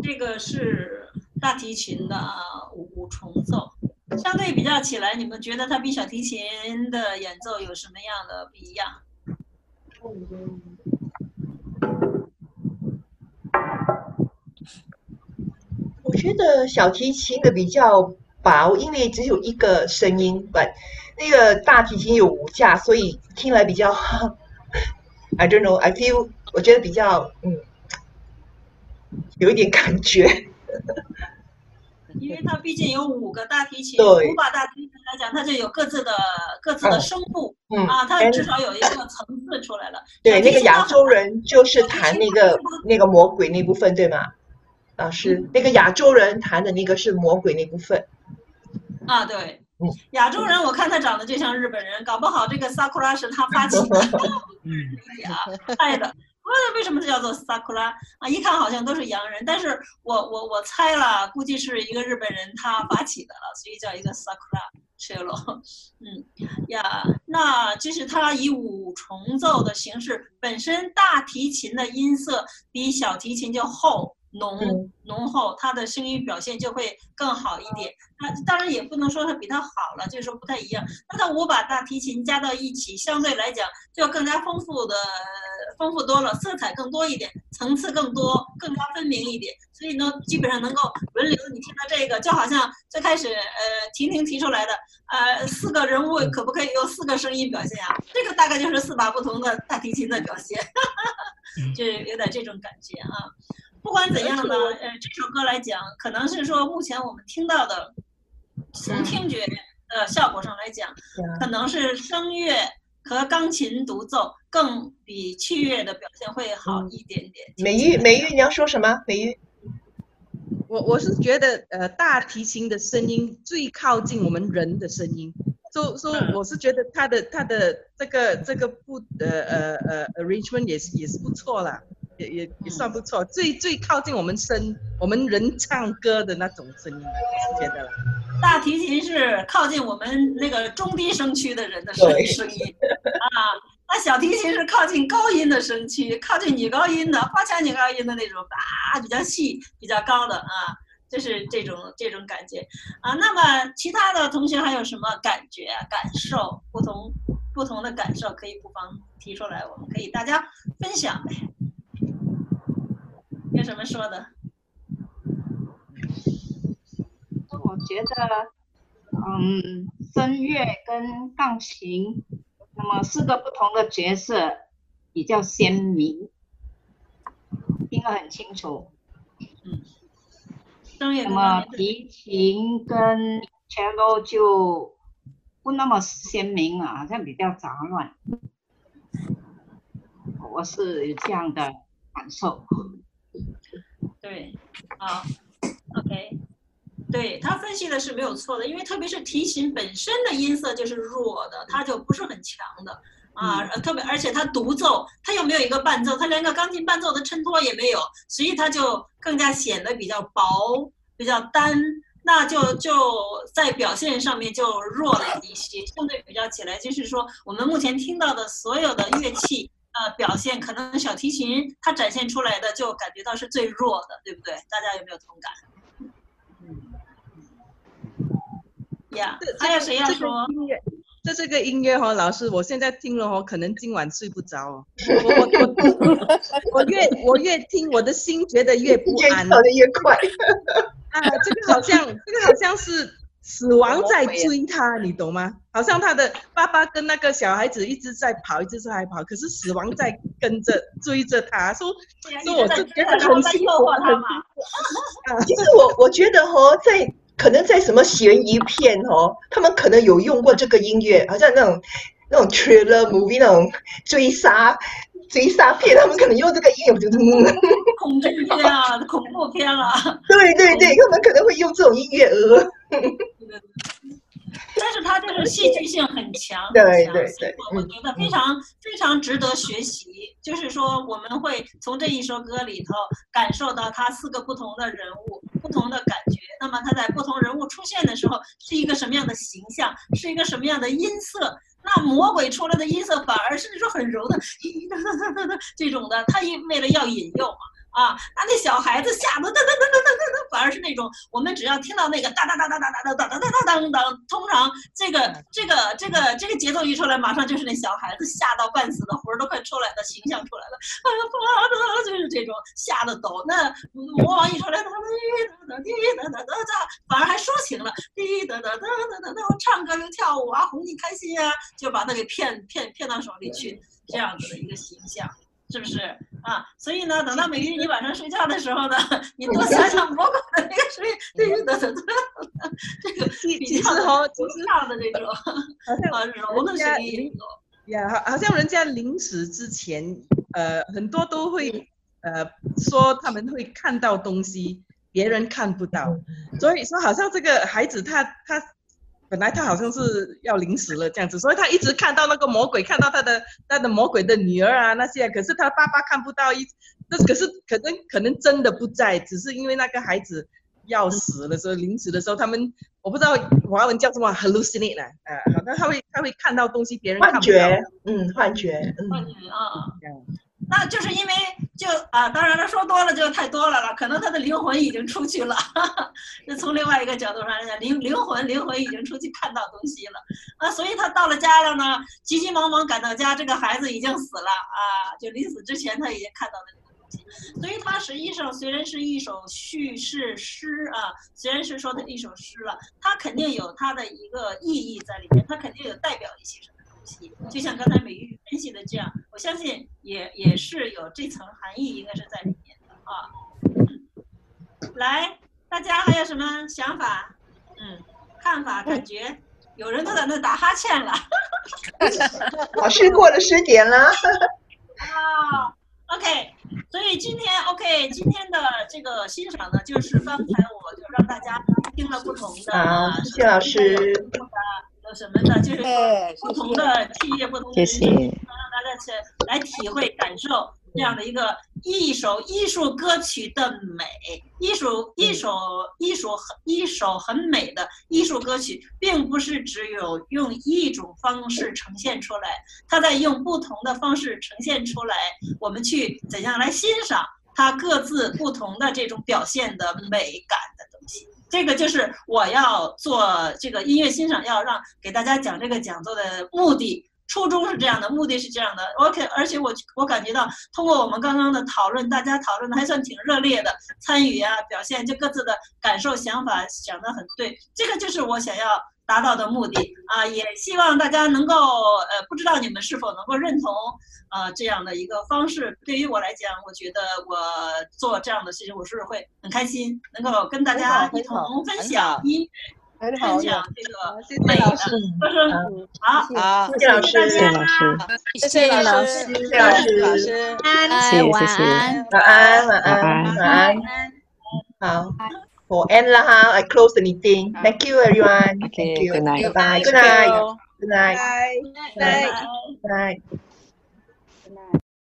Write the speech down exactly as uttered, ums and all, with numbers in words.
这个是大提琴的五五重奏，相对比较起来，你们觉得它比小提琴的演奏有什么样的不一样？ 我觉得小提琴的比较薄，因为只有一个声音，但那个大提琴有五架，所以听来比较，I don't know, I feel， 我觉得比较嗯，有一点感觉。 因为它毕竟有五个大提琴， 对五把大提琴来讲，它就有各自的各自的声部、 嗯、 啊，它至少有一个层次出来了。 对，那个亚洲人就是弹那个那个魔鬼那部分，对吗？老师，嗯、那个亚洲人弹的那个是魔鬼那部分。 啊，对，嗯、亚洲人我看他长得就像日本人，搞不好这个萨库拉是他发起的，啊，拍的。为什么这叫做萨库拉啊？一看好像都是洋人，但是我我我猜了，估计是一个日本人他发起的了，所以叫一个萨库拉 cello。嗯呀，那就是它以五重奏的形式，本身大提琴的音色比小提琴就厚。浓浓厚，它的声音表现就会更好一点。那当然也不能说它比它好了，就是说不太一样。那它五把大提琴加到一起，相对来讲就更加丰富的、丰富多了，色彩更多一点，层次更多，更加分明一点。所以呢，基本上能够轮流。你听到这个，就好像最开始呃婷婷提出来的，呃四个人物可不可以有四个声音表现啊？这个大概就是四把不同的大提琴的表现，就有点这种感觉啊。不管怎样呢，呃，这首歌来讲，可能是说目前我们听到的，从听觉的效果上来讲，可能是声乐和钢琴独奏更比器乐的表现会好一点点。 嗯、美玉，美玉，你要说什么？美玉， 我我是觉得，呃，大提琴的声音最靠近我们人的声音，所以所以我是觉得它的它的这个这个不呃呃呃 arrangement 也是也是不错啦。也也也算不错，嗯、最最靠近我们声，我们人唱歌的那种声音，我是觉得。 大提琴是靠近我们那个中低声区的人的声声音啊，那小提琴是靠近高音的声区，靠近女高音的花腔女高音的那种啊，比较细、比较高的啊，就是这种这种感觉啊。那么其他的同学还有什么感觉、啊、感受？不同不同的感受可以不妨提出来，我们可以大家分享呗。有什么说的？ 我觉得，嗯，声乐跟钢琴，那么四个不同的角色比较鲜明，听得很清楚。 嗯，声乐那么提琴跟 cello 就不那么鲜明了，好像比较杂乱。我是有这样的感受。 对，好 ，OK， 对他分析的是没有错的，因为特别是提琴本身的音色就是弱的，它就不是很强的啊，嗯、特别而且它独奏，它又没有一个伴奏，它连个钢琴伴奏的衬托也没有，所以它就更加显得比较薄、比较单，那就就在表现上面就弱了一些，相对比较起来，就是说我们目前听到的所有的乐器。呃，表现可能小提琴它展现出来的就感觉到是最弱的，对不对？大家有没有同感？呀、yeah, 还有谁要说？ 这这个音乐哦，老师，我现在听了哦，可能今晚睡不着哦。我我我我越我越听，我的心觉得越不安， 跳得越快。 啊，这个好像这个好像是。死亡在追他，你懂吗？好像他的爸爸跟那个小孩子一直在跑，一直在跑，可是死亡在跟着追着他，说，所以我就觉得很辛苦，很辛苦。 其实我我觉得哦，在可能在什么悬疑片哦，他们可能有用过这个音乐，好像那种那种 thriller movie 那种追杀。追杀片，他们可能用这个音乐，就恐惧片啊，恐怖片啊。 对对对，他们可能会用这种音乐呃。 但是它就是戏剧性很强， 对对对， 我觉得非常、嗯、非常值得学习。就是说，我们会从这一首歌里头感受到它四个不同的人物、不同的感觉。那么，它在不同人物出现的时候，是一个什么样的形象，是一个什么样的音色？那魔鬼出来的音色反而是说很柔的，这种的，他为了要引诱嘛。 啊，那那小孩子吓得噔噔噔噔噔噔噔，反而是那种我们只要听到那个哒哒哒哒哒哒哒哒哒哒哒当当，通常这个这个这个这个节奏一出来，马上就是那小孩子吓到半死的魂儿都快出来的形象出来了，啊，就是这种吓得抖。那魔王一出来，哒哒哒滴哒哒哒哒，反而还抒情了，滴哒哒哒哒哒哒，唱歌又跳舞啊，哄你开心啊，就把他给骗骗骗到手里去，这样子的一个形象。是不是啊？所以呢，等到美玉你晚上睡觉的时候呢，你多想想魔鬼的那个声音，对对对对，这个比较哦， 不唱的这种，啊柔的声音呀，好，好像人家临死之前，呃，很多都会呃说他们会看到东西，别人看不到，所以说好像这个孩子他他。本来他好像是要临死了这样子，所以他一直看到那个魔鬼，看到他的他的魔鬼的女儿啊那些，可是他爸爸看不到一，那可是可能可能真的不在，只是因为那个孩子要死的时候，临死的时候，他们我不知道华文叫什么 hallucinate 啊，呃，好像他会他会看到东西别人看不到， 幻觉，嗯，幻觉，嗯， 幻觉啊。那就是因为就啊，当然了，说多了就太多了了，可能他的灵魂已经出去了。那从另外一个角度上来讲，灵灵魂灵魂已经出去看到东西了啊，所以他到了家了呢，急急忙忙赶到家，这个孩子已经死了啊，就临死之前他已经看到那个东西，所以它实际上虽然是一首叙事诗啊，虽然是说的一首诗了，它肯定有它的一个意义在里面，它肯定有代表一些什么。就像刚才美玉分析的这样，我相信也也是有这层含义，应该是在里面的啊。来，大家还有什么想法？嗯，看法、感觉？有人都在那打哈欠了。 老师过了十点了。 啊 ，OK， 所以今天 OK， 今天的这个欣赏呢，就是刚才我就让大家听了不同的， 好，谢谢老师。 有什么的，就是说不同的企业、不同的人生，让大家去来体会、感受这样的一个一首艺术歌曲的美，一首一首一首一首很美的艺术歌曲，并不是只有用一种方式呈现出来，它在用不同的方式呈现出来，我们去怎样来欣赏它各自不同的这种表现的美感的东西。这个就是我要做这个音乐欣赏，要让给大家讲这个讲座的目的，初衷是这样的，目的是这样的。OK， 而且我我感觉到，通过我们刚刚的讨论，大家讨论的还算挺热烈的，参与啊，表现就各自的感受、想法讲得很对，这个就是我想要达到的目的啊，也希望大家能够呃，不知道你们是否能够认同呃这样的一个方式。对于我来讲，我觉得我做这样的事情，我是会很开心，能够跟大家一同分享音乐，分享这个美的歌声。好， 好，谢谢老师， 谢谢老师， 谢谢老师，谢谢老师， 老师，谢谢谢谢， 晚安，晚安，晚安，好。我 end 了哈 ，I close the meeting. Thank you everyone. Okay, Thank you. good night. Bye. Good night. Good night. Bye. Good night. Good night.